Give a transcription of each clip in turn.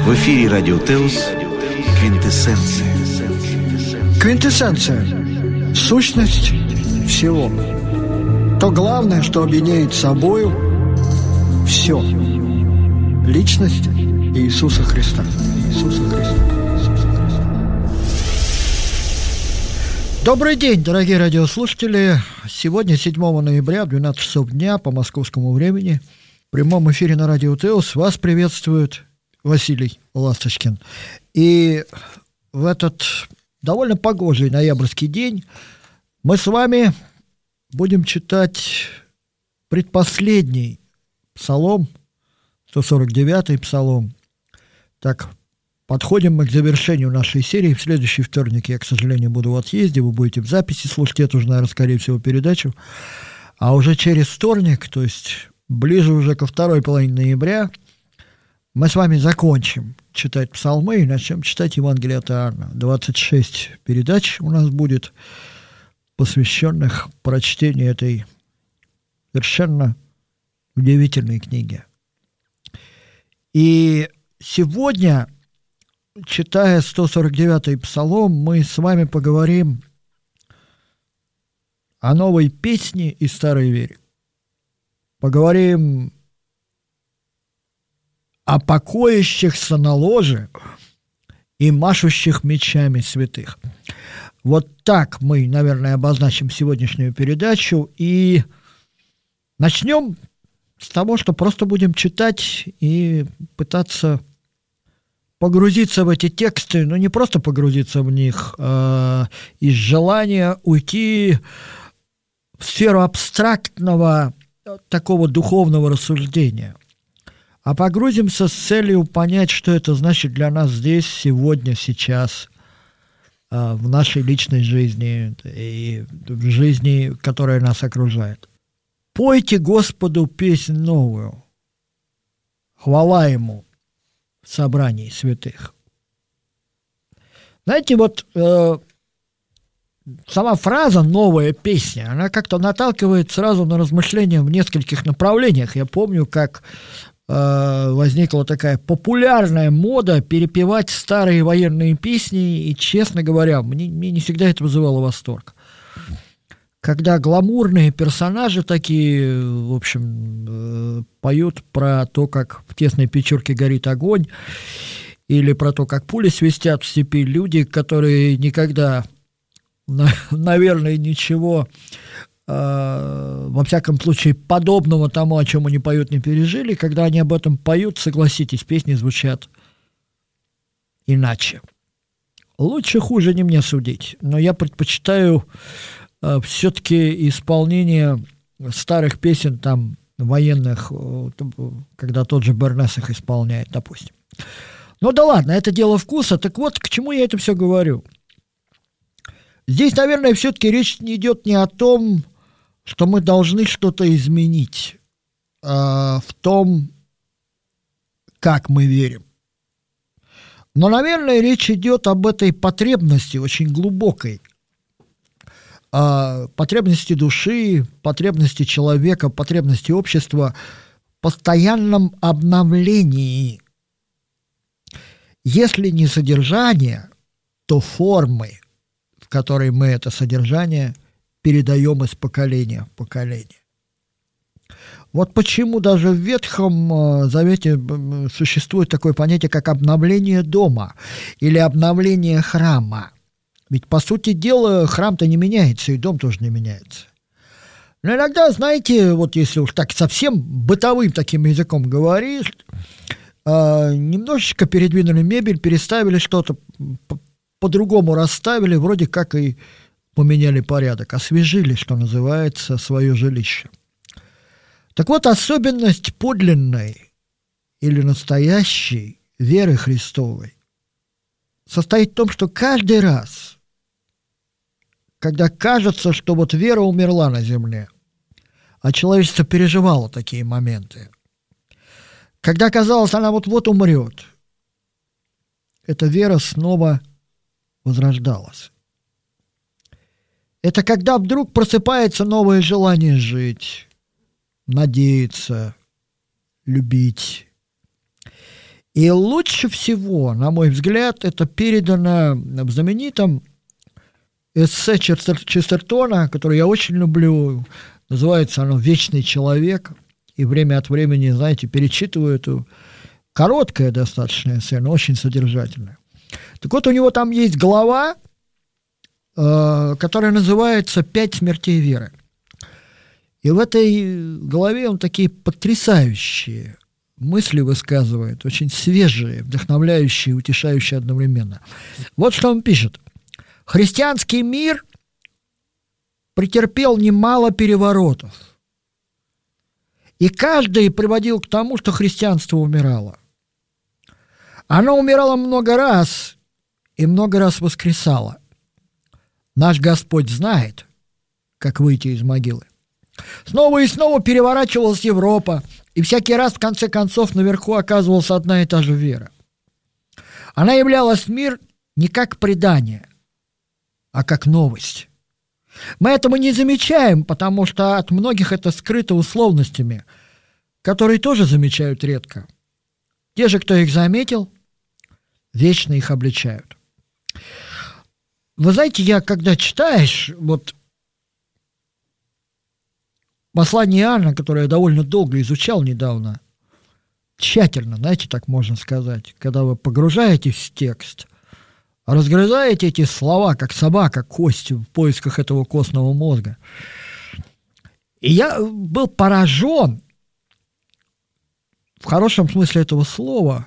В эфире Радио Теос «Квинтэссенция». Квинтэссенция – сущность всего. То главное, что объединяет собою все. Личность Иисуса Христа. Добрый день, дорогие радиослушатели. Сегодня 7 ноября в 12 часов дня по московскому времени в прямом эфире на Радио Теос вас приветствует Василий Ласточкин. И в этот довольно погожий ноябрьский день мы с вами будем читать предпоследний псалом, 149-й псалом. Так, подходим мы к завершению нашей серии. В следующий вторник я, к сожалению, буду в отъезде. Вы будете в записи слушать эту же, наверное, скорее всего, передачу. А уже через вторник, то есть ближе уже ко второй половине ноября, мы с вами закончим читать псалмы и начнем читать Евангелие от Иоанна. 26 передач у нас будет, посвященных прочтению этой совершенно удивительной книги. И сегодня, читая 149-й псалом, мы с вами поговорим о новой песне и старой вере. Поговорим о покоящихся на ложе и машущих мечами святых. Вот так мы, наверное, обозначим сегодняшнюю передачу и начнем с того, что просто будем читать и пытаться погрузиться в эти тексты, но не просто погрузиться в них, а из желания уйти в сферу абстрактного такого духовного рассуждения, а погрузимся с целью понять, что это значит для нас здесь, сегодня, сейчас, в нашей личной жизни и в жизни, которая нас окружает. «Пойте Господу песнь новую, хвала Ему в собрании святых». Знаете, вот сама фраза «новая песня», она как-то наталкивает сразу на размышления в нескольких направлениях. Я помню, как возникла такая популярная мода перепевать старые военные песни, и, честно говоря, мне не всегда это вызывало восторг. Когда гламурные персонажи такие, в общем, поют про то, как в тесной печурке горит огонь, или про то, как пули свистят в степи, люди, которые никогда, наверное, ничего, во всяком случае, подобного тому, о чем они поют, не пережили, когда они об этом поют, согласитесь, песни звучат иначе. Лучше, хуже не мне судить, но я предпочитаю все-таки исполнение старых песен там военных, когда тот же Бернес их исполняет, допустим. Ну да ладно, это дело вкуса. Так вот, к чему я это все говорю? Здесь, наверное, все-таки речь идет не о том, что мы должны что-то изменить, в том, как мы верим. Но, наверное, речь идет об этой потребности очень глубокой, потребности души, потребности человека, потребности общества в постоянном обновлении. Если не содержание, то формы, в которой мы это содержание передаем из поколения в поколение. Вот почему даже в Ветхом Завете существует такое понятие, как обновление дома или обновление храма. Ведь, по сути дела, храм-то не меняется, и дом тоже не меняется. Но иногда, знаете, вот если уж так совсем бытовым таким языком говоришь, немножечко передвинули мебель, переставили что-то, по-другому расставили, вроде как и поменяли порядок, освежили, что называется, свое жилище. Так вот, особенность подлинной или настоящей веры Христовой состоит в том, что каждый раз, когда кажется, что вот вера умерла на земле, а человечество переживало такие моменты, когда казалось, она вот-вот умрет, эта вера снова возрождалась. Это когда вдруг просыпается новое желание жить, надеяться, любить. И лучше всего, на мой взгляд, это передано в знаменитом эссе Честертона, которое я очень люблю. Называется оно «Вечный человек». И время от времени, знаете, перечитываю эту короткое достаточно эссе, но очень содержательное. Так вот, у него там есть глава, которая называется «5 смертей веры». И в этой главе он такие потрясающие мысли высказывает, очень свежие, вдохновляющие, утешающие одновременно. Вот что он пишет. «Христианский мир претерпел немало переворотов, и каждый приводил к тому, что христианство умирало. Оно умирало много раз и много раз воскресало. Наш Господь знает, как выйти из могилы. Снова и снова переворачивалась Европа, и всякий раз, в конце концов, наверху оказывалась одна и та же вера. Она являлась в мир не как предание, а как новость. Мы этого не замечаем, потому что от многих это скрыто условностями, которые тоже замечают редко. Те же, кто их заметил, вечно их обличают». Вы знаете, я когда читаешь, вот послание Иоанна, которое я довольно долго изучал недавно, тщательно, знаете, так можно сказать, когда вы погружаетесь в текст, разгрызаете эти слова, как собака, кость в поисках этого костного мозга. И я был поражен, в хорошем смысле этого слова,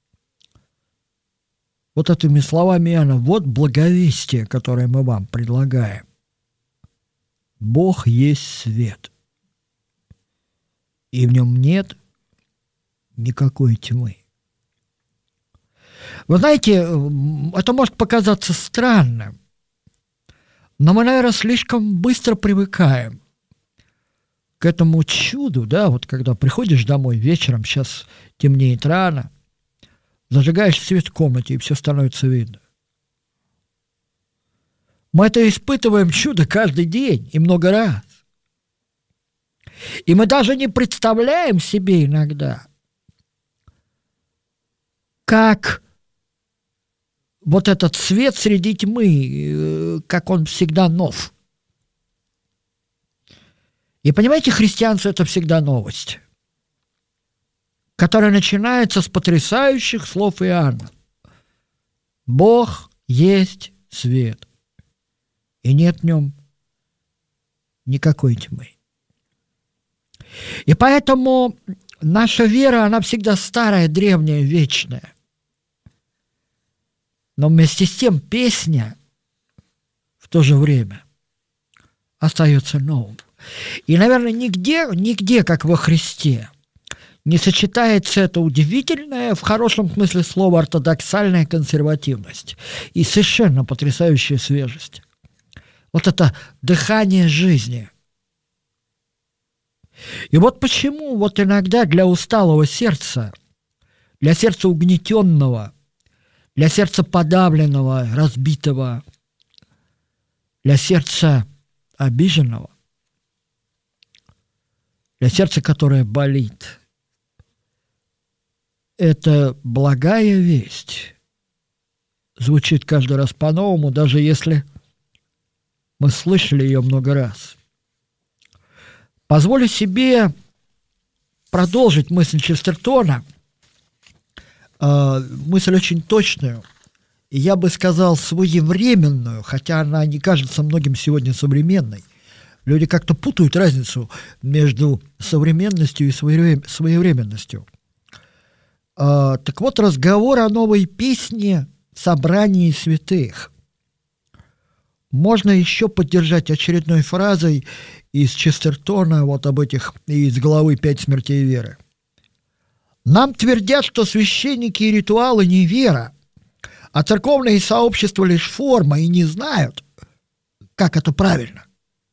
вот этими словами Иоанна: вот благовестие, которое мы вам предлагаем. Бог есть свет, и в нем нет никакой тьмы. Вы знаете, это может показаться странным, но мы, наверное, слишком быстро привыкаем к этому чуду, да, вот когда приходишь домой вечером, сейчас темнеет рано, зажигаешь свет в комнате, и все становится видно. Мы это испытываем чудо каждый день и много раз. И мы даже не представляем себе иногда, как вот этот свет среди тьмы, как он всегда нов. И понимаете, христианство – это всегда новость, которая начинается с потрясающих слов Иоанна. Бог есть свет, и нет в нем никакой тьмы. И поэтому наша вера, она всегда старая, древняя, вечная. Но вместе с тем песня в то же время остается новым. И, наверное, нигде, как во Христе, не сочетается эта удивительная, в хорошем смысле слова, ортодоксальная консервативность и совершенно потрясающая свежесть. Вот это дыхание жизни. И вот почему вот иногда для усталого сердца, для сердца угнетенного, для сердца подавленного, разбитого, для сердца обиженного, для сердца, которое болит, эта благая весть звучит каждый раз по-новому, даже если мы слышали ее много раз. Позволю себе продолжить мысль Честертона, мысль очень точную, и я бы сказал своевременную, хотя она не кажется многим сегодня современной. Люди как-то путают разницу между современностью и своевременностью. Так вот, разговор о новой песне в собрании святых можно еще поддержать очередной фразой из Честертона, вот об этих, из главы «5 смертей веры». Нам твердят, что священники и ритуалы не вера, а церковные сообщества лишь форма, и не знают, как это правильно.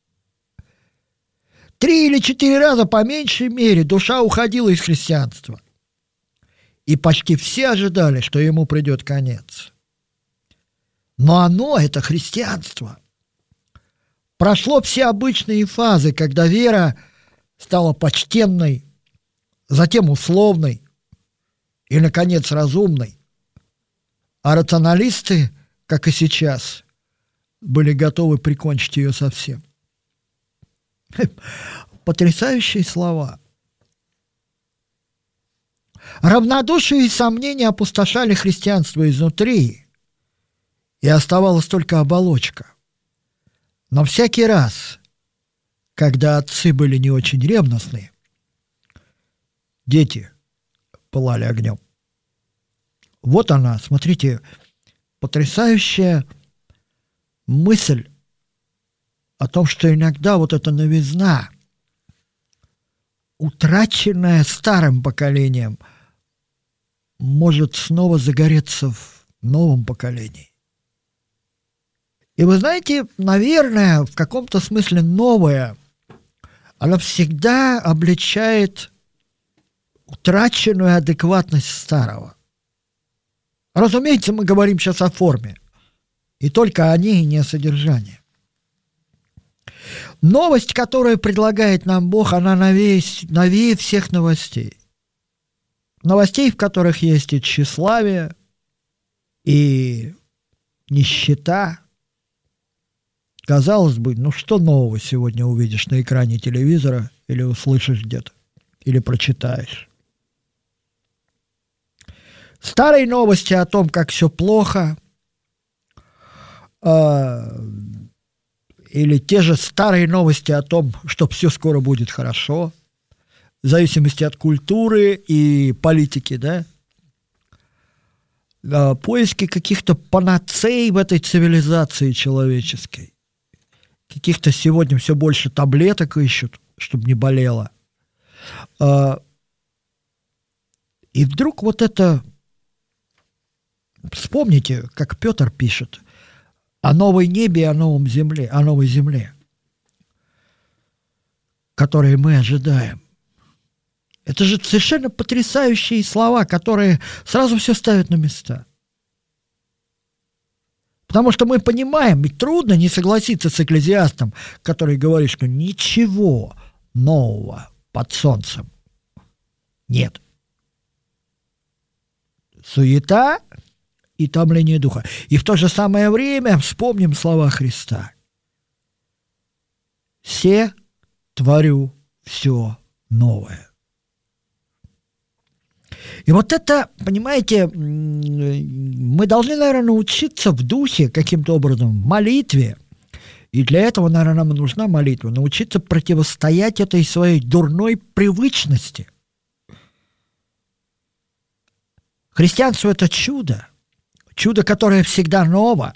3 или 4 раза по меньшей мере душа уходила из христианства, и почти все ожидали, что ему придет конец. Но оно, это христианство, прошло все обычные фазы, когда вера стала почтенной, затем условной, и, наконец, разумной. А рационалисты, как и сейчас, были готовы прикончить ее совсем. Потрясающие слова. Равнодушие и сомнения опустошали христианство изнутри, и оставалась только оболочка. Но всякий раз, когда отцы были не очень ревностны, дети пылали огнем. Вот она, смотрите, потрясающая мысль о том, что иногда вот эта новизна, утраченная старым поколением, может снова загореться в новом поколении. И вы знаете, наверное, в каком-то смысле новое, оно всегда обличает утраченную адекватность старого. Разумеется, мы говорим сейчас о форме, и только о ней, и не о содержании. Новость, которую предлагает нам Бог, она новее всех новостей. Новостей, в которых есть и тщеславие, и нищета. Казалось бы, ну что нового сегодня увидишь на экране телевизора, или услышишь где-то, или прочитаешь. Старые новости о том, как все плохо, или те же старые новости о том, что все скоро будет хорошо, в зависимости от культуры и политики, да? Поиски каких-то панацей в этой цивилизации человеческой. Каких-то сегодня все больше таблеток ищут, чтобы не болело. И вдруг вот это... Вспомните, как Петр пишет о новой небе и о новой земле, которые мы ожидаем. Это же совершенно потрясающие слова, которые сразу все ставят на места. Потому что мы понимаем, и трудно не согласиться с Экклезиастом, который говорит, что ничего нового под солнцем нет. Суета и томление духа. И в то же самое время вспомним слова Христа. «Се творю все новое». И вот это, понимаете, мы должны, наверное, научиться в духе каким-то образом, в молитве, и для этого, наверное, нам нужна молитва, научиться противостоять этой своей дурной привычности. Христианство – это чудо, которое всегда ново.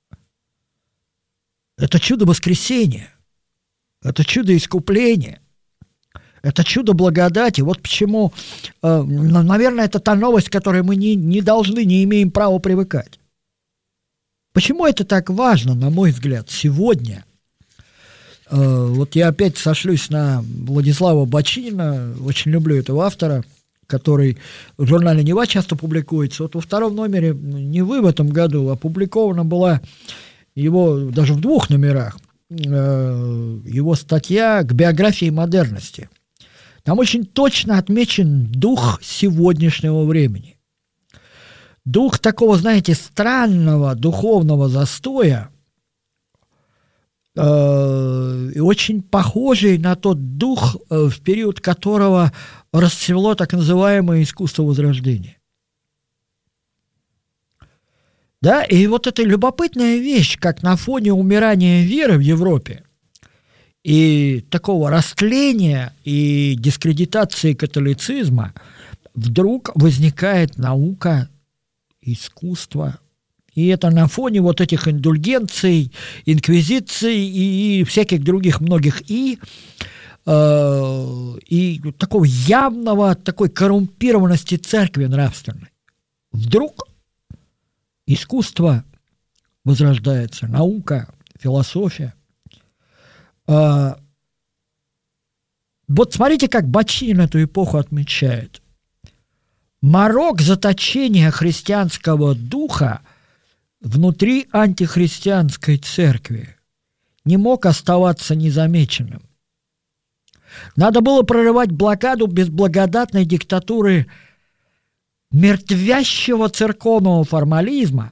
Это чудо воскресения, это чудо искупления. Это чудо благодати. Вот почему, наверное, это та новость, к которой мы не должны, не имеем права привыкать. Почему это так важно, на мой взгляд, сегодня? Вот я опять сошлюсь на Владислава Бочинина, очень люблю этого автора, который в журнале «Нева» часто публикуется. Вот во втором номере «Невы» в этом году опубликована была его, даже в 2 номерах, его статья «К биографии модерности». Там очень точно отмечен дух сегодняшнего времени. Дух такого, знаете, странного духовного застоя, и очень похожий на тот дух, в период которого расцвело так называемое искусство Возрождения. Да, и вот эта любопытная вещь, как на фоне умирания веры в Европе, и такого растления и дискредитации католицизма вдруг возникает наука, искусство. И это на фоне вот этих индульгенций, инквизиций и всяких других многих и такого явного, такой коррумпированности церкви нравственной. Вдруг искусство возрождается, наука, философия. Вот смотрите, как Бочинин эту эпоху отмечает. Морок заточения христианского духа внутри антихристианской церкви не мог оставаться незамеченным. Надо было прорывать блокаду безблагодатной диктатуры мертвящего церковного формализма,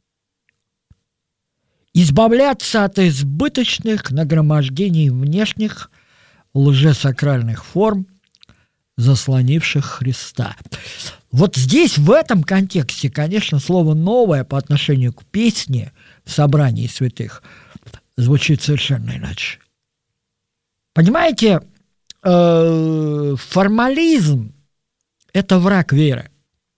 избавляться от избыточных нагромождений внешних лжесакральных форм, заслонивших Христа. Вот здесь, в этом контексте, конечно, слово «новое» по отношению к песне в собрании святых звучит совершенно иначе. Понимаете, формализм – это враг веры.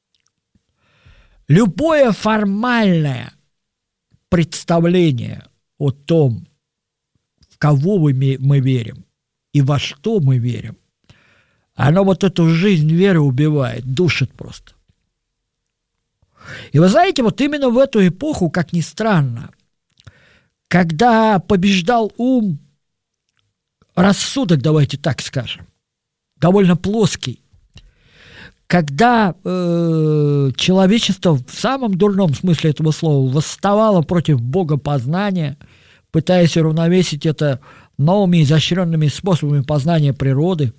Любое формальное представление о том, в кого мы верим и во что мы верим, оно вот эту жизнь веры убивает, душит просто. И вы знаете, вот именно в эту эпоху, как ни странно, когда побеждал ум, рассудок, давайте так скажем, довольно плоский, когда человечество в самом дурном смысле этого слова восставало против богопознания, пытаясь уравновесить это новыми изощренными способами познания природы,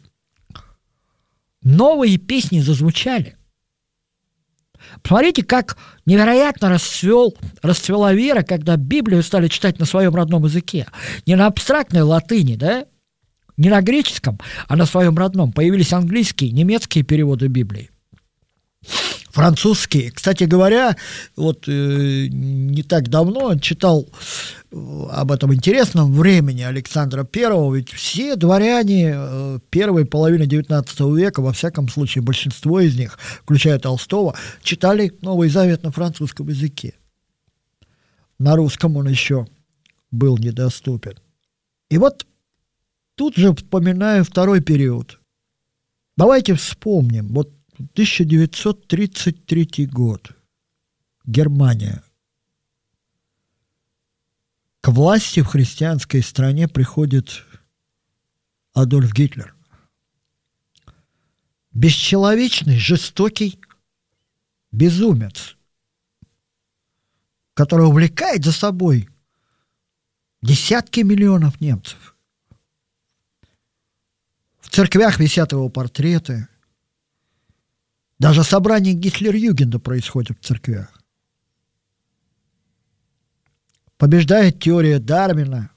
новые песни зазвучали. Посмотрите, как невероятно расцвела вера, когда Библию стали читать на своем родном языке. Не на абстрактной латыни, да? Не на греческом, а на своем родном. Появились английские, немецкие переводы Библии. Французские. Кстати говоря, вот не так давно читал об этом интересном времени Александра I, ведь все дворяне первой половины XIX века, во всяком случае большинство из них, включая Толстого, читали Новый Завет на французском языке. На русском он еще был недоступен. И вот тут же вспоминаю второй период. Давайте вспомним. Вот 1933 год. Германия. К власти в христианской стране приходит Адольф Гитлер. Бесчеловечный, жестокий безумец, который увлекает за собой десятки миллионов немцев. В церквях висят его портреты. Даже собрание Гитлер-Югенда происходит в церквях. Побеждает теория Дарвина.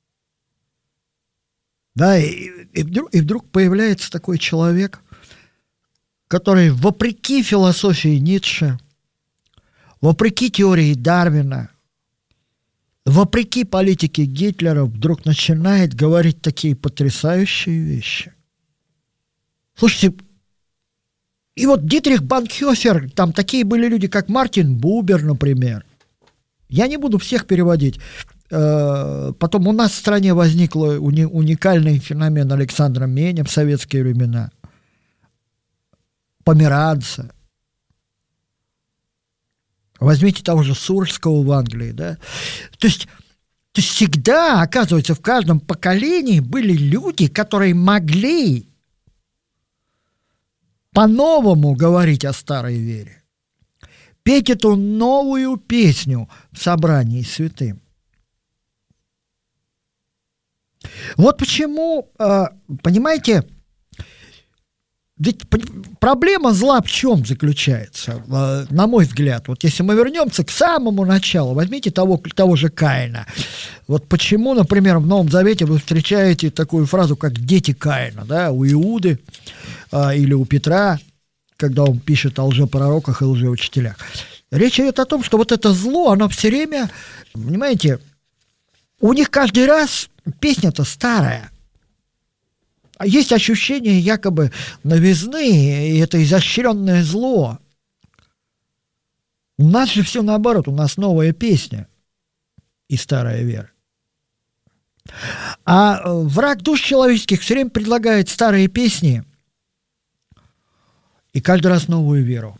Да, и вдруг появляется такой человек, который вопреки философии Ницше, вопреки теории Дарвина, вопреки политике Гитлера, вдруг начинает говорить такие потрясающие вещи. Слушайте, и вот Дитрих Бонхофер, там такие были люди, как Мартин Бубер, например. Я не буду всех переводить. Потом у нас в стране возник уникальный феномен Александра Меня в советские времена. Померанца. Возьмите того же Сурского в Англии, да. То есть всегда, оказывается, в каждом поколении были люди, которые могли по-новому говорить о старой вере, петь эту новую песню в собрании святым. Вот почему, понимаете, ведь проблема зла в чем заключается, на мой взгляд? Вот если мы вернемся к самому началу, возьмите того же Каина. Вот почему, например, в Новом Завете вы встречаете такую фразу, как «дети Каина», да, у Иуды или у Петра, когда он пишет о лжепророках и лжеучителях. Речь идет о том, что вот это зло, оно все время, понимаете, у них каждый раз песня-то старая. Есть ощущение якобы новизны, и это изощренное зло. У нас же все наоборот, у нас новая песня и старая вера. А враг душ человеческих все время предлагает старые песни и каждый раз новую веру.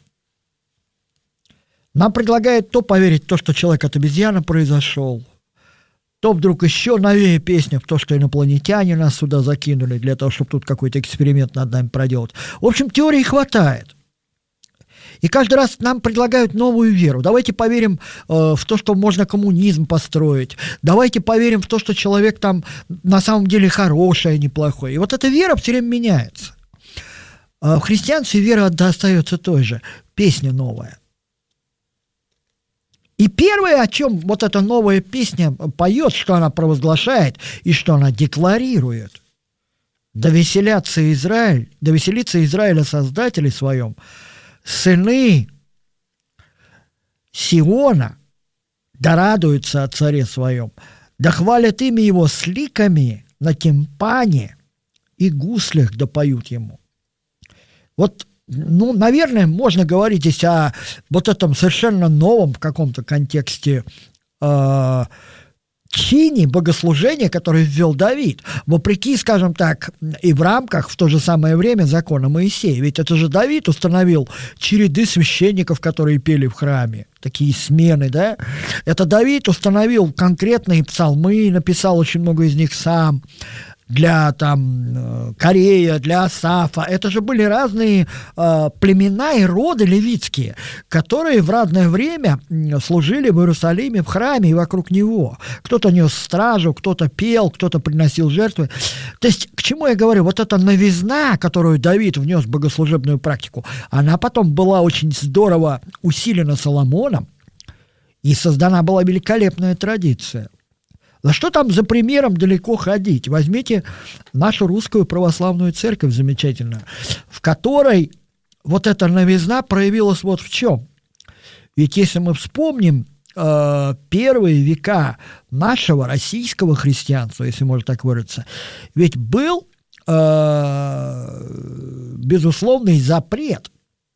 Нам предлагает то поверить в то, что человек от обезьяны произошел, то вдруг еще новее песня в то, что инопланетяне нас сюда закинули для того, чтобы тут какой-то эксперимент над нами проделать. В общем, теории хватает. И каждый раз нам предлагают новую веру. Давайте поверим в то, что можно коммунизм построить. Давайте поверим в то, что человек там на самом деле хороший, а не плохой. И вот эта вера все время меняется. В христианстве вера остается той же. Песня новая. И первое, о чем вот эта новая песня поет, что она провозглашает и что она декларирует. Да веселится Израиль о Создателе своем, сыны Сиона, да радуются о царе своем, да хвалят имя его с ликами на тимпане и гуслях, да поют ему. Вот, наверное, можно говорить здесь о вот этом совершенно новом в каком-то контексте чине богослужения, который ввел Давид, вопреки, скажем так, и в рамках в то же самое время закона Моисея. Ведь это же Давид установил череды священников, которые пели в храме, такие смены, да? Это Давид установил конкретные псалмы, написал очень много из них сам, для Корея, для Асафа. Это же были разные племена и роды левитские, которые в разное время служили в Иерусалиме, в храме и вокруг него. Кто-то нес стражу, кто-то пел, кто-то приносил жертвы. То есть, к чему я говорю? Вот эта новизна, которую Давид внес в богослужебную практику, она потом была очень здорово усилена Соломоном, и создана была великолепная традиция. Да что там за примером далеко ходить? Возьмите нашу русскую православную церковь замечательную, в которой вот эта новизна проявилась вот в чем. Ведь если мы вспомним первые века нашего российского христианства, если можно так выразиться, ведь был безусловный запрет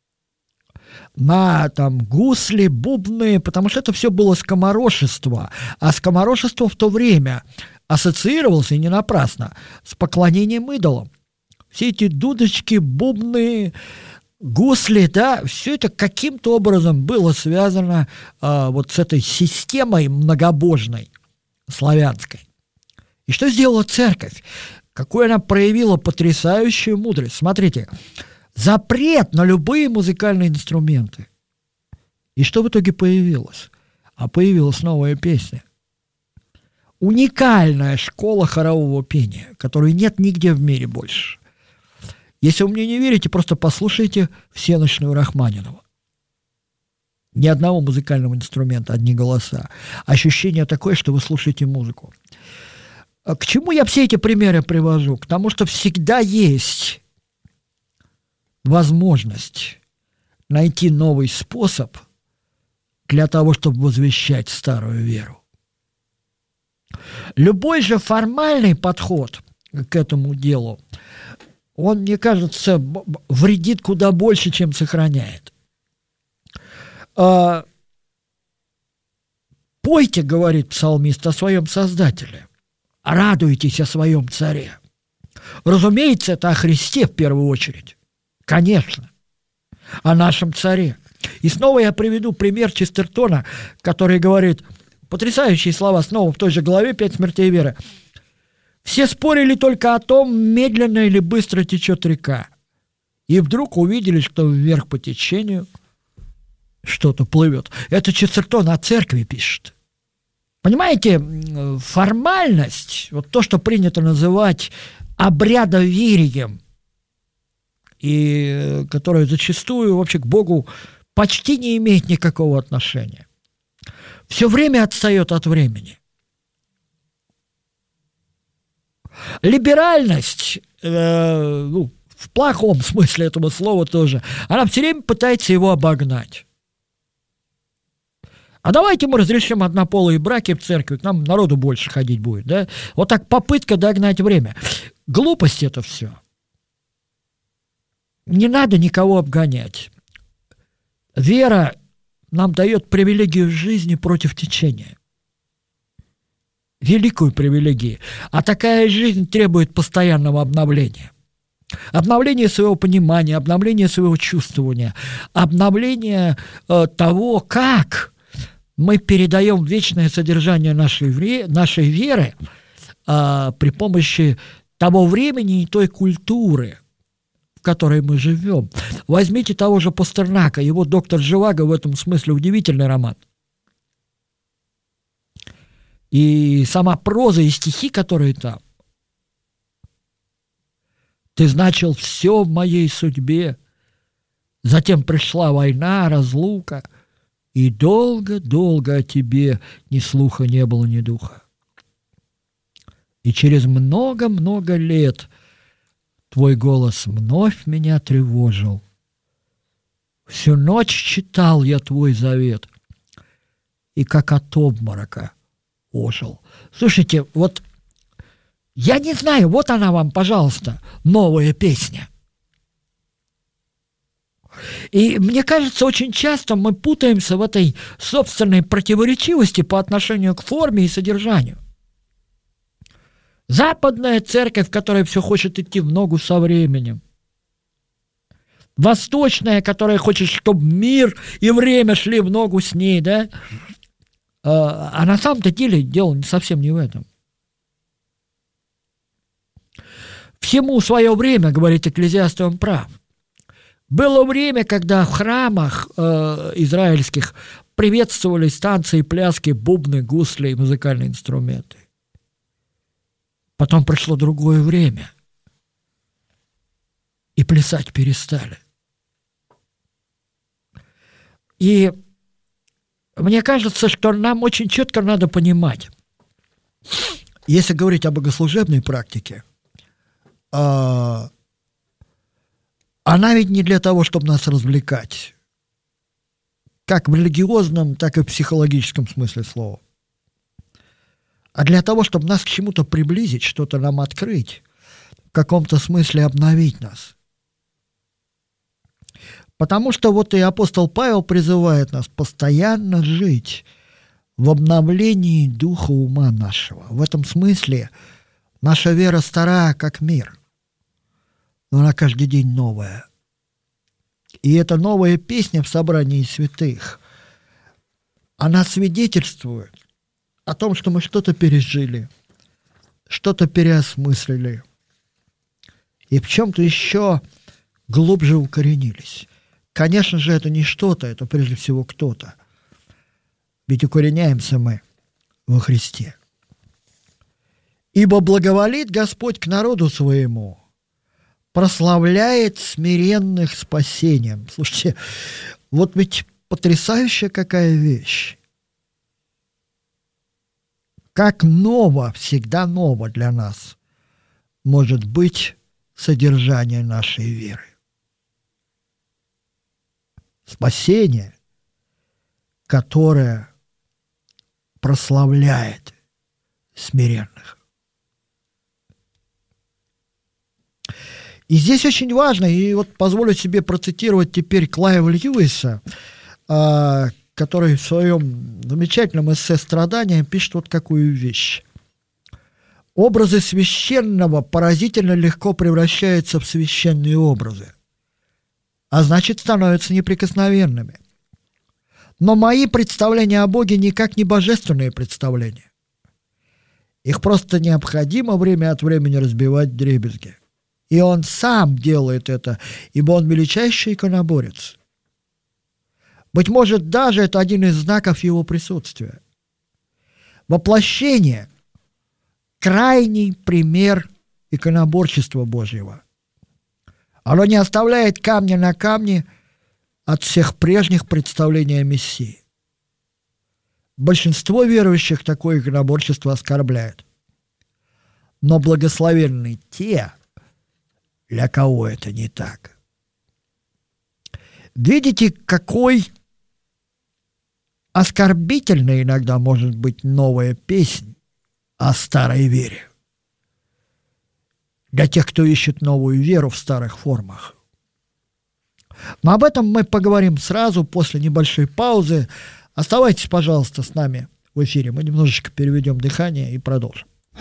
на гусли, бубны, потому что это все было скоморошество, а скоморошество в то время ассоциировалось, и не напрасно, с поклонением идолам. Все эти дудочки, бубны, гусли, да, все это каким-то образом было связано вот с этой системой многобожной, славянской. И что сделала церковь? Какую она проявила потрясающую мудрость. Смотрите, запрет на любые музыкальные инструменты. И что в итоге появилось? А появилась новая песня. Уникальная школа хорового пения, которой нет нигде в мире больше. Если вы мне не верите, просто послушайте всеночную Рахманинова. Ни одного музыкального инструмента, одни голоса. Ощущение такое, что вы слушаете музыку. К чему я все эти примеры привожу? К тому, что всегда есть возможность найти новый способ для того, чтобы возвещать старую веру. Любой же формальный подход к этому делу, он, мне кажется, вредит куда больше, чем сохраняет. «Пойте, — говорит псалмист, — о своем Создателе, радуйтесь о своем Царе». Разумеется, это о Христе в первую очередь. Конечно, о нашем Царе. И снова я приведу пример Честертона, который говорит потрясающие слова снова в той же главе «Пять смертей веры». Все спорили только о том, медленно или быстро течет река. И вдруг увидели, что вверх по течению что-то плывет. Это Честертон о церкви пишет. Понимаете, формальность, вот то, что принято называть обрядоверием, и которое зачастую вообще к Богу почти не имеет никакого отношения, все время отстает от времени. Либеральность, в плохом смысле этого слова тоже, она все время пытается его обогнать. А давайте мы разрешим однополые браки в церкви, к нам народу больше ходить будет, да? Вот так попытка догнать время. Глупость это все. Не надо никого обгонять. Вера нам дает привилегию жизни против течения. Великую привилегию. А такая жизнь требует постоянного обновления. Обновление своего понимания, обновление своего чувствования, обновление того, как мы передаем вечное содержание нашей веры при помощи того времени и той культуры, в которой мы живем. Возьмите того же Пастернака, его «Доктор Живаго» в этом смысле удивительный роман. И сама проза и стихи, которые там, Ты значил все в моей судьбе. Затем пришла война, разлука, и долго-долго о тебе ни слуха не было, ни духа. И через много-много лет твой голос вновь меня тревожил. Всю ночь читал я твой завет, и как от обморока ожил. Слушайте, вот я не знаю, вот она вам, пожалуйста, новая песня. И мне кажется, очень часто мы путаемся в этой собственной противоречивости по отношению к форме и содержанию. Западная церковь, которая все хочет идти в ногу со временем. Восточная, которая хочет, чтобы мир и время шли в ногу с ней, да? А на самом-то деле дело совсем не в этом. Всему свое время, говорит Экклезиаст, он прав. Было время, когда в храмах израильских приветствовались танцы и пляски, бубны, гусли и музыкальные инструменты. Потом пришло другое время, и плясать перестали. И мне кажется, что нам очень четко надо понимать, если говорить о богослужебной практике, она ведь не для того, чтобы нас развлекать, как в религиозном, так и в психологическом смысле слова, а для того, чтобы нас к чему-то приблизить, что-то нам открыть, в каком-то смысле обновить нас. Потому что вот и апостол Павел призывает нас постоянно жить в обновлении духа ума нашего. В этом смысле наша вера стара, как мир, но она каждый день новая. И эта новая песня в собрании святых, она свидетельствует о том, что мы что-то пережили, что-то переосмыслили и в чем-то еще глубже укоренились. Конечно же, это не что-то, это прежде всего кто-то. Ведь укореняемся мы во Христе. «Ибо благоволит Господь к народу своему, прославляет смиренных спасением». Слушайте, вот ведь потрясающая какая вещь. Как ново, всегда ново для нас может быть содержание нашей веры. Спасение, которое прославляет смиренных. И здесь очень важно, и вот позволю себе процитировать теперь Клайва Льюиса, который в своем замечательном эссе «Страдания» пишет вот какую вещь. Образы священного поразительно легко превращаются в священные образы, а значит, становятся неприкосновенными. Но мои представления о Боге никак не божественные представления. Их просто необходимо время от времени разбивать вдребезги. И он сам делает это, ибо он величайший иконоборец. Быть может, даже это один из знаков его присутствия. Воплощение – крайний пример иконоборчества Божьего. Оно не оставляет камня на камне от всех прежних представлений о Мессии. Большинство верующих такое иконоборчество оскорбляет. Но благословенны те, для кого это не так. Видите, какой оскорбительной иногда может быть новая песнь о старой вере для тех, кто ищет новую веру в старых формах. Но об этом мы поговорим сразу после небольшой паузы. Оставайтесь, пожалуйста, с нами в эфире. Мы немножечко переведем дыхание и продолжим.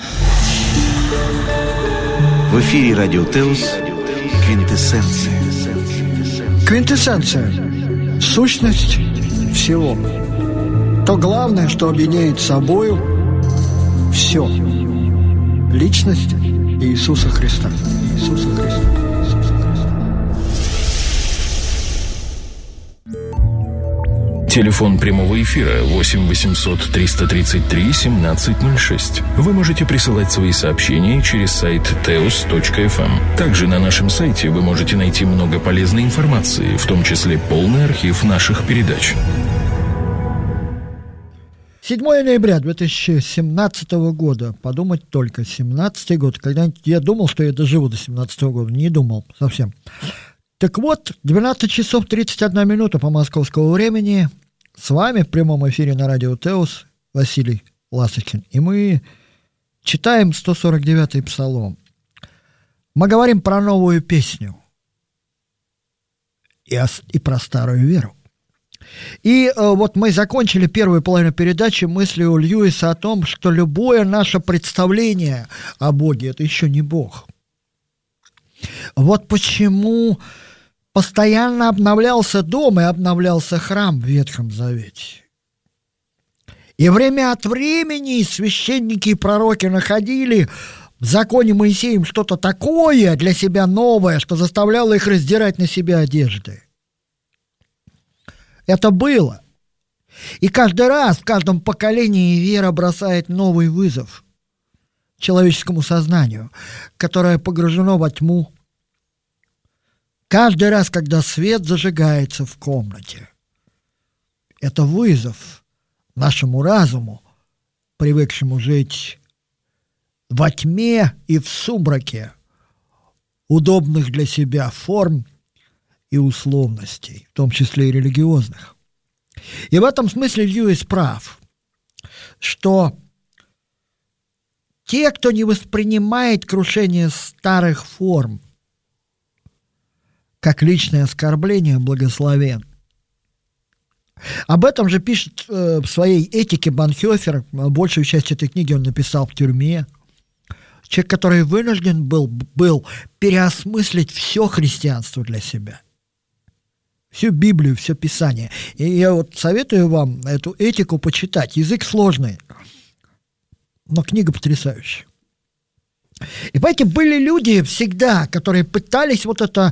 В эфире Радио Теос «Квинтэссенция». Квинтэссенция – сущность всего. То главное, что объединяет собою все. Личность Иисуса Христа. Иисуса Христа. Иисуса Христа. Телефон прямого эфира 8 800 333 1706. Вы можете присылать свои сообщения через сайт teos.fm. Также на нашем сайте вы можете найти много полезной информации, в том числе полный архив наших передач. 7 ноября 2017 года. Подумать только, 17 год. Когда-нибудь я думал, что я доживу до 17 года. Не думал совсем. Так вот, 12 часов 31 минута по московскому времени. С вами в прямом эфире на радио Теос Василий Ласочкин. И мы читаем 149-й псалом. Мы говорим про новую песню и про старую веру. И вот мы закончили первую половину передачи мыслью Льюиса о том, что любое наше представление о Боге – это еще не Бог. Вот почему постоянно обновлялся дом и обновлялся храм в Ветхом Завете. И время от времени священники и пророки находили в законе Моисеем что-то такое для себя новое, что заставляло их раздирать на себе одежды. Это было. И каждый раз, в каждом поколении вера бросает новый вызов человеческому сознанию, которое погружено во тьму. Каждый раз, когда свет зажигается в комнате, это вызов нашему разуму, привыкшему жить во тьме и в сумраке удобных для себя форм и условностей, в том числе и религиозных. И в этом смысле Льюис прав, что те, кто не воспринимает крушение старых форм как личное оскорбление, благословен. Об этом же пишет в своей «Этике» Бонхёфер. Большую часть этой книги он написал в тюрьме. Человек, который вынужден был переосмыслить все христианство для себя. Всю Библию, все Писание. И я вот советую вам эту «Этику» почитать. Язык сложный, но книга потрясающая. И понимаете, были люди всегда, которые пытались вот это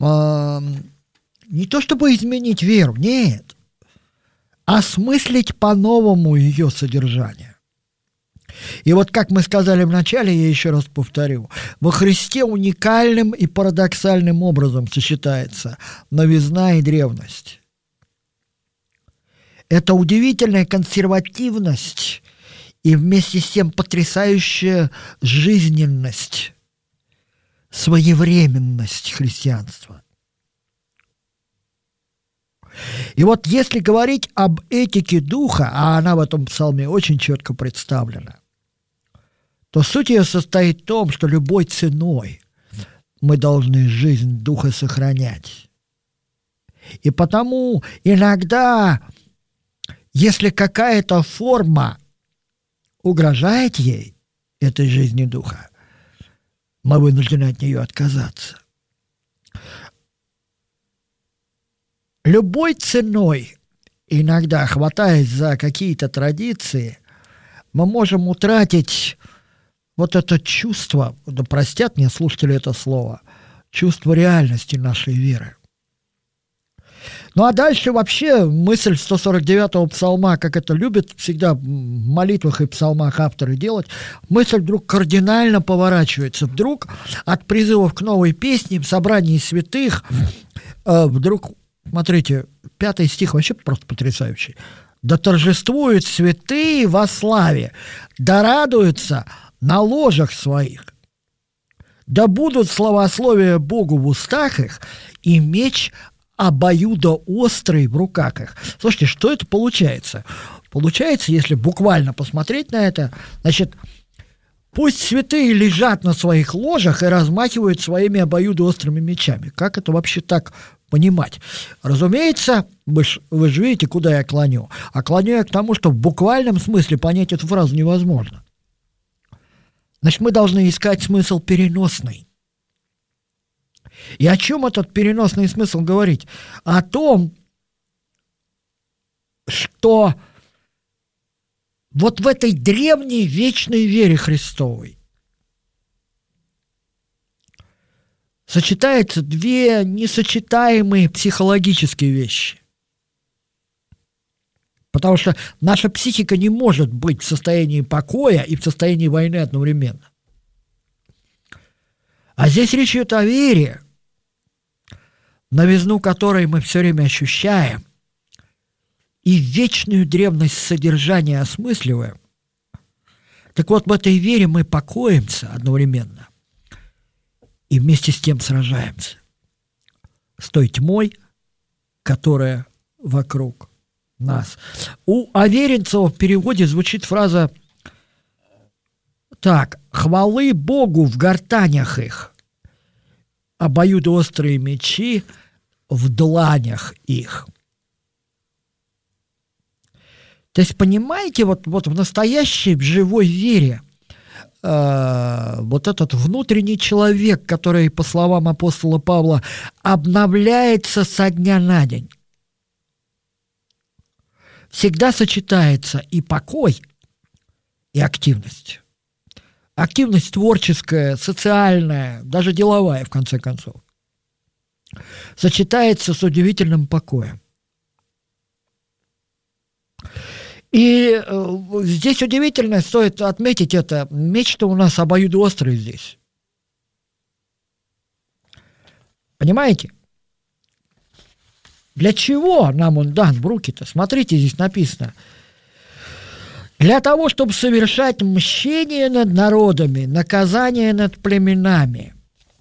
не то чтобы изменить веру, нет, осмыслить по-новому ее содержание. И вот, как мы сказали в начале, я еще раз повторю, во Христе уникальным и парадоксальным образом сочетается новизна и древность. Это удивительная консервативность и вместе с тем потрясающая жизненность, своевременность христианства. И вот если говорить об этике духа, а она в этом псалме очень четко представлена, то суть ее состоит в том, что любой ценой мы должны жизнь духа сохранять. И потому иногда, если какая-то форма угрожает ей, этой жизни духа, мы вынуждены от нее отказаться. Любой ценой, иногда хватаясь за какие-то традиции, мы можем утратить вот это чувство, да простят мне слушатели это слово, чувство реальности нашей веры. Ну а дальше вообще мысль 149-го псалма, как это любят всегда в молитвах и псалмах авторы делать, мысль вдруг кардинально поворачивается. Вдруг от призывов к новой песне в собрании святых вдруг, смотрите, 5 стих вообще просто потрясающий. «Да торжествуют святые во славе, да радуются на ложах своих, да будут славословия Богу в устах их, и меч обоюдоострый в руках их». Слушайте, что это получается? Получается, если буквально посмотреть на это, значит, пусть святые лежат на своих ложах и размахивают своими обоюдоострыми мечами. Как это вообще так понимать? Разумеется, вы же видите, куда я клоню. А клоню я к тому, что в буквальном смысле понять эту фразу невозможно. Значит, мы должны искать смысл переносный. И о чем этот переносный смысл говорить? О том, что вот в этой древней вечной вере Христовой сочетаются две несочетаемые психологические вещи. Потому что наша психика не может быть в состоянии покоя и в состоянии войны одновременно. А здесь речь идет о вере, новизну которой мы все время ощущаем, и вечную древность содержания осмысливаем. Так вот, в этой вере мы покоимся одновременно и вместе с тем сражаемся с той тьмой, которая вокруг нас. У Аверинцева в переводе звучит фраза так: «Хвалы Богу в гортанях их, обоюдоострые мечи в дланях их». То есть, понимаете, вот в настоящей, в живой вере вот этот внутренний человек, который, по словам апостола Павла, обновляется со дня на день, всегда сочетается и покой, и активность. Активность творческая, социальная, даже деловая, в конце концов, сочетается с удивительным покоем. И здесь удивительно, стоит отметить это, меч-то у нас обоюдоострый здесь. Понимаете? Для чего нам он дан в руки-то? Смотрите, здесь написано. Для того, чтобы совершать мщение над народами, наказание над племенами.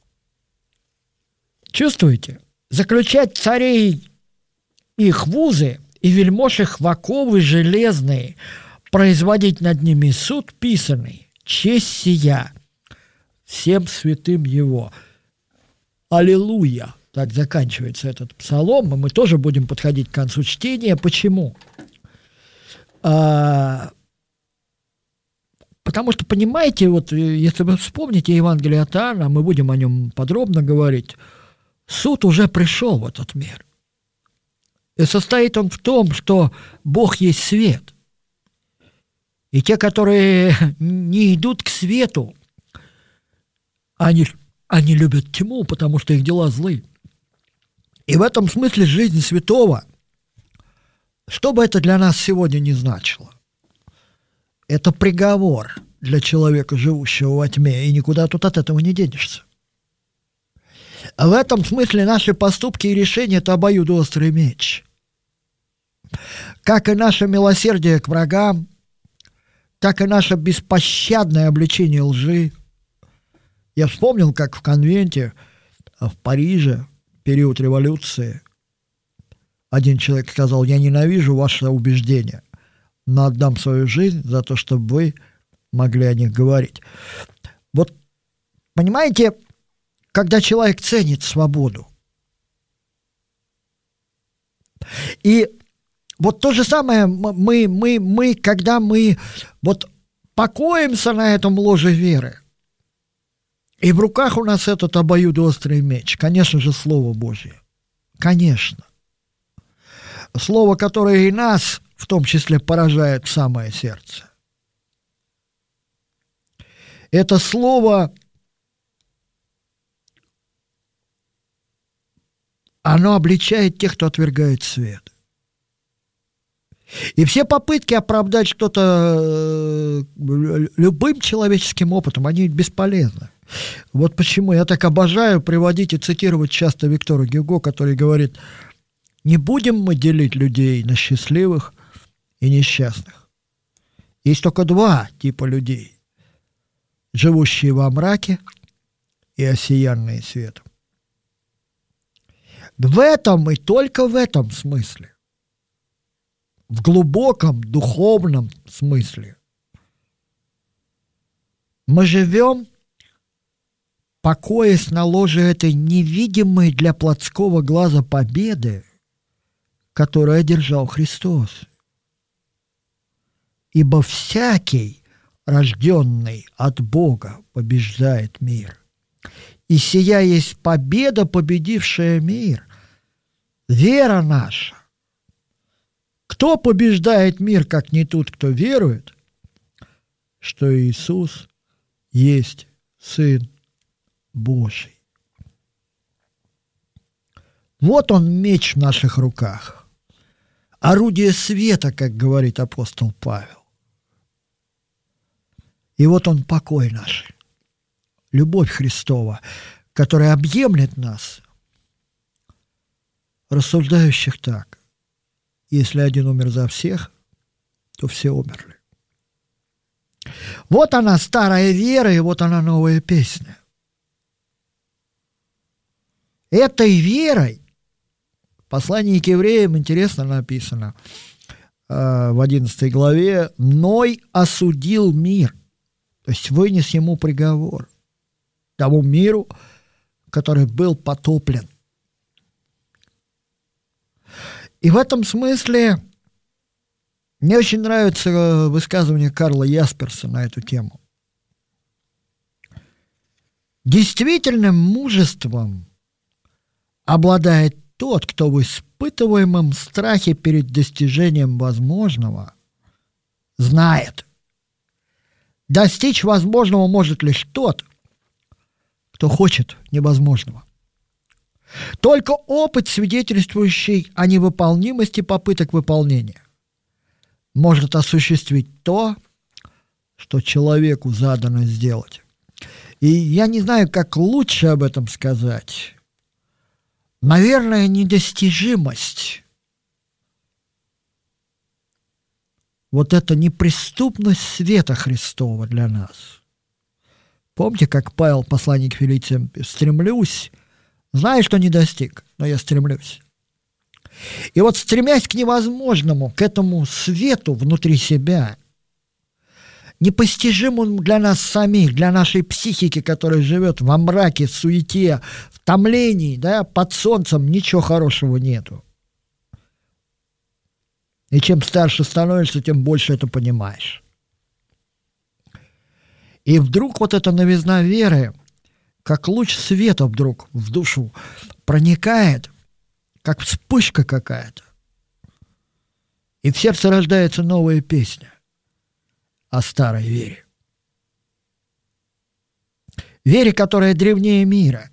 Чувствуете? Заключать царей их в узы и вельмож их в оковы железные, производить над ними суд писанный, честь сия всем святым его. Аллилуйя! Так заканчивается этот псалом, и мы тоже будем подходить к концу чтения. Почему? Потому что, понимаете, вот если вы вспомните Евангелие от Иоанна, мы будем о нем подробно говорить, суд уже пришел в этот мир. И состоит он в том, что Бог есть свет. И те, которые не идут к свету, они любят тьму, потому что их дела злы. И в этом смысле жизнь святого, что бы это для нас сегодня ни значило, это приговор для человека, живущего во тьме, и никуда тут от этого не денешься. А в этом смысле наши поступки и решения – это обоюдоострый меч. Как и наше милосердие к врагам, так и наше беспощадное обличение лжи. Я вспомнил, как в конвенте в Париже, в период революции, один человек сказал: «Я ненавижу ваше убеждение, но отдам свою жизнь за то, чтобы вы могли о них говорить». Вот, понимаете, когда человек ценит свободу, и вот то же самое мы, когда мы вот покоимся на этом ложе веры, и в руках у нас этот обоюдоострый меч, конечно же, Слово Божье, конечно. Слово, которое и нас, в том числе, поражает в самое сердце. Это слово, оно обличает тех, кто отвергает свет. И все попытки оправдать что-то любым человеческим опытом, они бесполезны. Вот почему я так обожаю приводить и цитировать часто Виктора Гюго, который говорит: не будем мы делить людей на счастливых и несчастных. Есть только два типа людей: живущие во мраке и осиянные светом. В этом и только в этом смысле, в глубоком духовном смысле, мы живем, покоясь на ложе этой невидимой для плотского глаза победы, которую одержал Христос. Ибо всякий, рожденный от Бога, побеждает мир. И сия есть победа, победившая мир. Вера наша. Кто побеждает мир, как не тот, кто верует, что Иисус есть Сын Божий? Вот он, меч в наших руках. орудие света, как говорит апостол Павел. И вот он покой наш, любовь Христова, которая объемлет нас, рассуждающих так: если один умер за всех, то все умерли. Вот она, старая вера, и вот она, новая песня. Этой верой в послании к евреям интересно написано в 11 главе: «Ной осудил мир», то есть вынес ему приговор, тому миру, который был потоплен. И в этом смысле мне очень нравится высказывание Карла Ясперса на эту тему. Действительным мужеством обладает тот, кто в испытываемом страхе перед достижением возможного знает: достичь возможного может лишь тот, кто хочет невозможного. Только опыт, свидетельствующий о невыполнимости попыток выполнения, может осуществить то, что человеку задано сделать. И я не знаю, как лучше об этом сказать. Наверное, недостижимость, вот эта неприступность света Христова для нас. Помните, как Павел, посланник к Филиппийцам: «Стремлюсь, знаю, что не достиг, но я стремлюсь». И вот, стремясь к невозможному, к этому свету внутри себя, непостижимому для нас самих, для нашей психики, которая живет во мраке, суете, в томлении, да, под солнцем, ничего хорошего нету. И чем старше становишься, тем больше это понимаешь. И вдруг вот эта новизна веры, как луч света вдруг в душу проникает, как вспышка какая-то. И в сердце рождается новая песня о старой вере. Вере, которая древнее мира.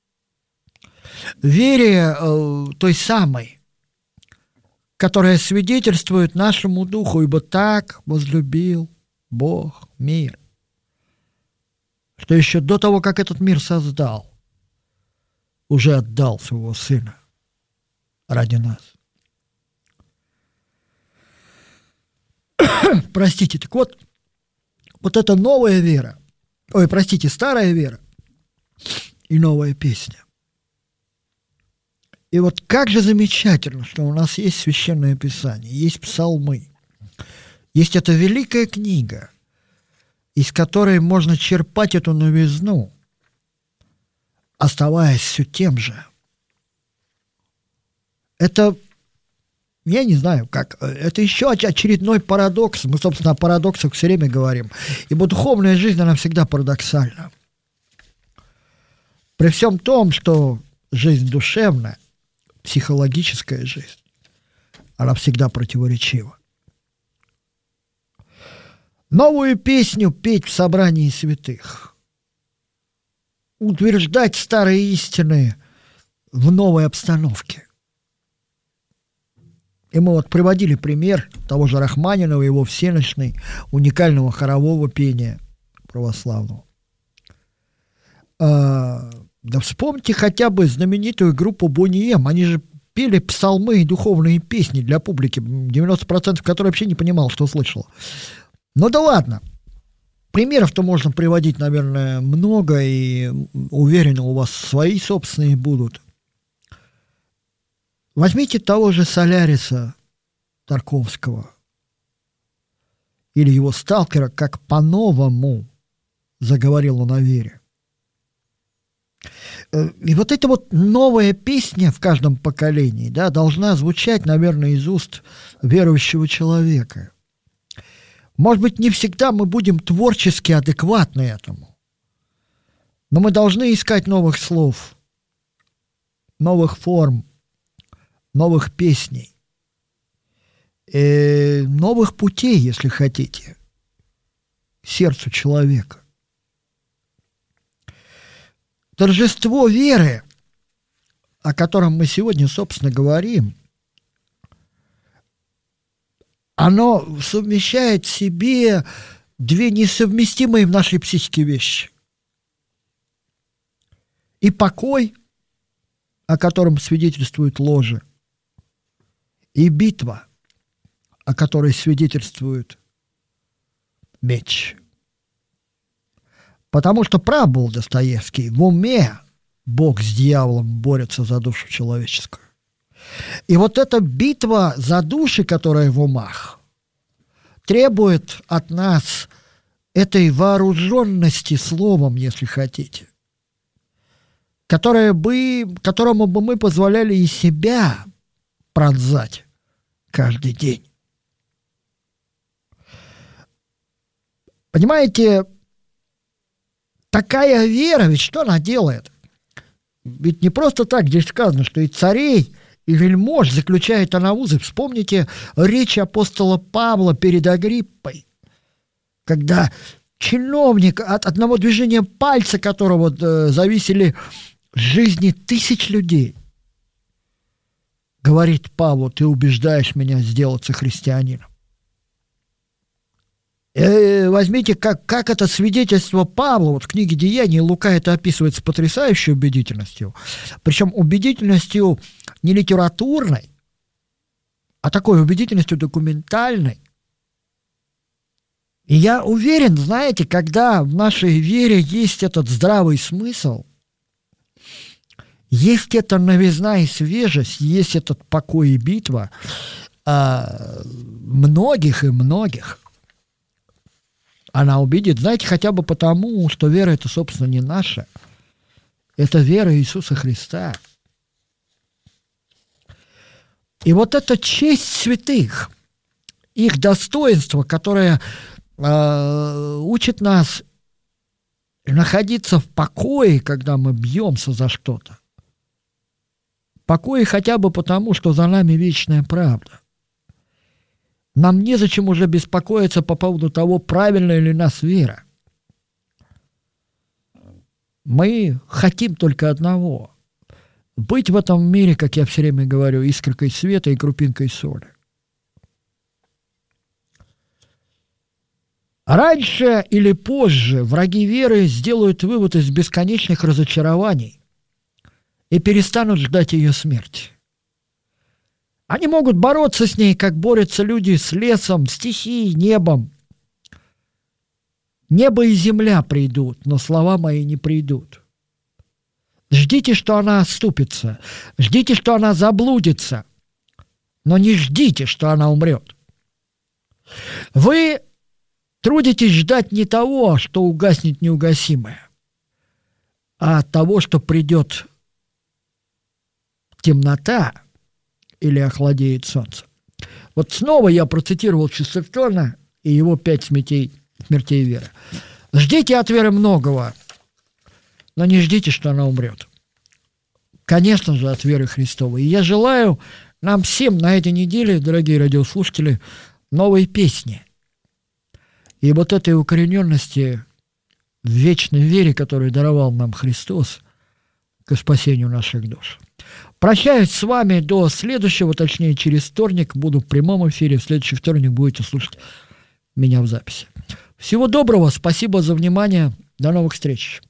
Вере той самой, которая свидетельствует нашему духу: ибо так возлюбил Бог мир, что еще до того, как этот мир создал, уже отдал своего Сына ради нас. Простите, так вот эта новая вера, старая вера и новая песня. И вот как же замечательно, что у нас есть Священное Писание, есть псалмы, есть эта великая книга, из которой можно черпать эту новизну, оставаясь все тем же. Это, я не знаю, как, это еще очередной парадокс. Мы, собственно, о парадоксах все время говорим. Ибо духовная жизнь, она всегда парадоксальна. При всем том, что жизнь душевная, психологическая жизнь, она всегда противоречива. Новую песню петь в собрании святых, утверждать старые истины в новой обстановке. И мы вот приводили пример того же Рахманинова, его всеночной, уникального хорового пения православного. Да вспомните хотя бы знаменитую группу Boney M. Они же пели псалмы и духовные песни для публики, 90% которой вообще не понимал, что слышала. Ну да ладно. Примеров-то можно приводить, наверное, много, и уверен, у вас свои собственные будут. Возьмите того же Соляриса Тарковского или его сталкера, как по-новому заговорил он о вере. И вот эта вот новая песня в каждом поколении, да, должна звучать, наверное, из уст верующего человека. Может быть, не всегда мы будем творчески адекватны этому, но мы должны искать новых слов, новых форм, новых песней, новых путей, если хотите, к сердцу человека. Торжество веры, о котором мы сегодня, собственно, говорим, оно совмещает в себе две несовместимые в нашей психике вещи. И покой, о котором свидетельствует ложь, и битва, о которой свидетельствует меч. Потому что прав был Достоевский, в уме Бог с дьяволом борется за душу человеческую. И вот эта битва за души, которая в умах, требует от нас этой вооруженности словом, если хотите, которому бы мы позволяли и себя пронзать каждый день. Понимаете, такая вера, ведь что она делает? Ведь не просто так здесь сказано, что и царей, и вельмож заключает она узы. Вспомните речь апостола Павла перед Агриппой, когда чиновник, от одного движения пальца которого зависели жизни тысяч людей, говорит Павлу: ты убеждаешь меня сделаться христианином. Возьмите, как это свидетельство Павла, вот в книге «Деяний» Лука это описывает с потрясающей убедительностью, причем убедительностью не литературной, а такой убедительностью документальной. И я уверен, знаете, когда в нашей вере есть этот здравый смысл, есть эта новизна и свежесть, есть этот покой и битва многих и многих, она убедит, знаете, хотя бы потому, что вера это, собственно, не наша. Это вера Иисуса Христа. И вот эта честь святых, их достоинство, которое учит нас находиться в покое, когда мы бьемся за что-то. Покое хотя бы потому, что за нами вечная правда. Нам незачем уже беспокоиться по поводу того, правильная ли у нас вера. Мы хотим только одного – быть в этом мире, как я все время говорю, искоркой света и крупинкой соли. Раньше или позже враги веры сделают вывод из бесконечных разочарований и перестанут ждать ее смерти. Они могут бороться с ней, как борются люди с лесом, стихией, небом. Небо и земля придут, но слова мои не придут. Ждите, что она оступится, ждите, что она заблудится, но не ждите, что она умрет. Вы трудитесь ждать не того, что угаснет неугасимое, а того, что придет темнота или охладеет солнце. Вот снова я процитировал Честертона и его 5 смертей веры. Ждите от веры многого, но не ждите, что она умрет. Конечно же, от веры Христовой. И я желаю нам всем на этой неделе, дорогие радиослушатели, новой песни. И вот этой укорененности в вечной вере, которую даровал нам Христос к спасению наших душ. Прощаюсь с вами до следующего, точнее, через вторник. Буду в прямом эфире. В следующий вторник будете слушать меня в записи. Всего доброго. Спасибо за внимание. До новых встреч.